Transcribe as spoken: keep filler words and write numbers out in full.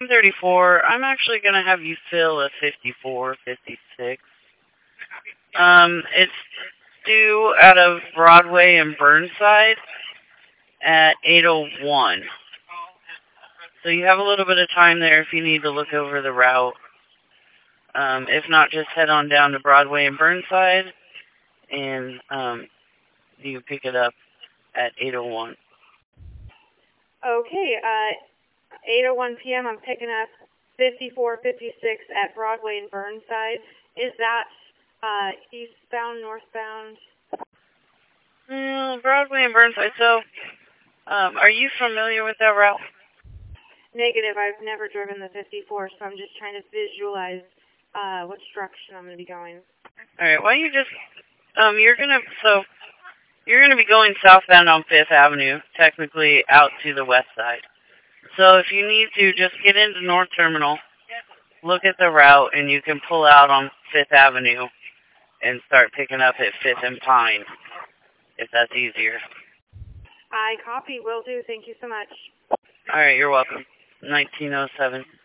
thirty-four. I'm actually going to have you fill a fifty-four, fifty-six. Um, it's due out of Broadway and Burnside at eight oh one. So you have a little bit of time there if you need to look over the route. Um, if not, just head on down to Broadway and Burnside, and um, you pick it up at eight oh one. Okay, uh, eight oh one p m I'm picking up fifty-four fifty-six at Broadway and Burnside. Is that uh, eastbound, northbound? Mm, Broadway and Burnside. So, um, are you familiar with that route? Negative. I've never driven the fifty-four, so I'm just trying to visualize uh, which direction I'm going to be going. All right. Why don't you just um, you're gonna so you're gonna be going southbound on Fifth Avenue, technically out to the west side. So if you need to, just get into North Terminal, look at the route, and you can pull out on Fifth Avenue and start picking up at Fifth and Pine, if that's easier. I copy. Will do. Thank you so much. All right. You're welcome. nineteen oh seven.